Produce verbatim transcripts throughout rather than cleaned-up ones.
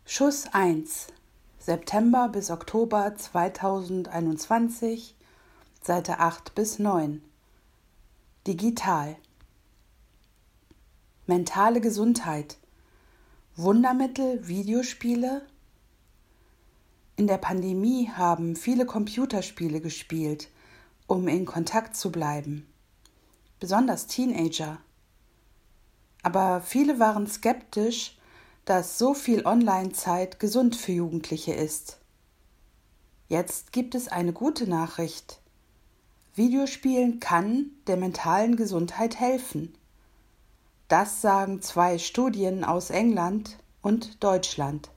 Schuss eins, September bis Oktober zweitausendeinundzwanzig, Seite acht bis neun. Digital. Mentale Gesundheit. Wundermittel, Videospiele? In der Pandemie haben viele Computerspiele gespielt, um in Kontakt zu bleiben. Besonders Teenager. Aber viele waren skeptisch, dass so viel Online-Zeit gesund für Jugendliche ist. Jetzt gibt es eine gute Nachricht. Videospielen kann der mentalen Gesundheit helfen. Das sagen zwei Studien aus England und Deutschland.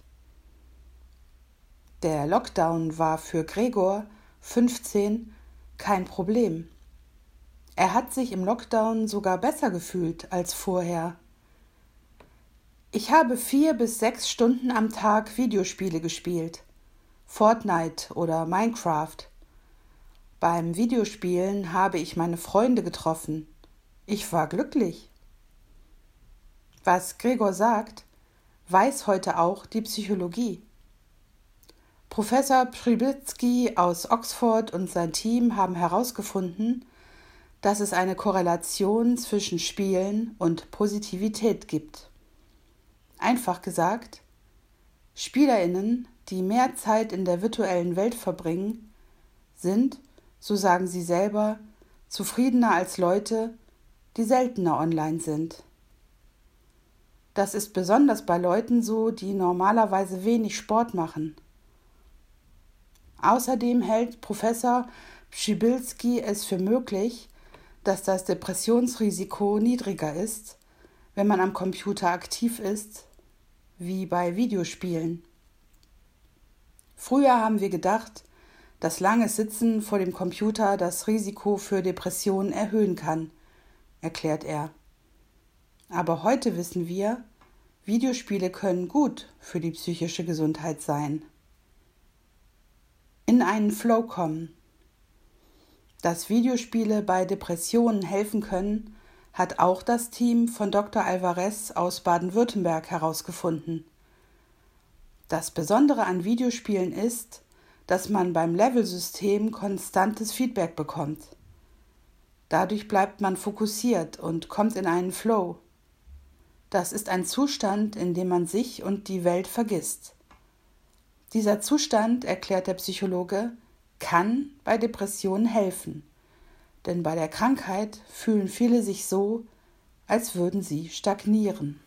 Der Lockdown war für Gregor, fünfzehn, kein Problem. Er hat sich im Lockdown sogar besser gefühlt als vorher. Ich habe vier bis sechs Stunden am Tag Videospiele gespielt, Fortnite oder Minecraft. Beim Videospielen habe ich meine Freunde getroffen. Ich war glücklich. Was Gregor sagt, weiß heute auch die Psychologie. Professor Przybylski aus Oxford und sein Team haben herausgefunden, dass es eine Korrelation zwischen Spielen und Positivität gibt. Einfach gesagt, SpielerInnen, die mehr Zeit in der virtuellen Welt verbringen, sind, so sagen sie selber, zufriedener als Leute, die seltener online sind. Das ist besonders bei Leuten so, die normalerweise wenig Sport machen. Außerdem hält Professor Przybylski es für möglich, dass das Depressionsrisiko niedriger ist, wenn man am Computer aktiv ist, wie bei Videospielen. Früher haben wir gedacht, dass langes Sitzen vor dem Computer das Risiko für Depressionen erhöhen kann, erklärt er. Aber heute wissen wir, Videospiele können gut für die psychische Gesundheit sein. In einen Flow kommen. Dass Videospiele bei Depressionen helfen können, hat auch das Team von Doktor Alvarez aus Baden-Württemberg herausgefunden. Das Besondere an Videospielen ist, dass man beim Levelsystem konstantes Feedback bekommt. Dadurch bleibt man fokussiert und kommt in einen Flow. Das ist ein Zustand, in dem man sich und die Welt vergisst. Dieser Zustand, erklärt der Psychologe, kann bei Depressionen helfen. Denn bei der Krankheit fühlen viele sich so, als würden sie stagnieren.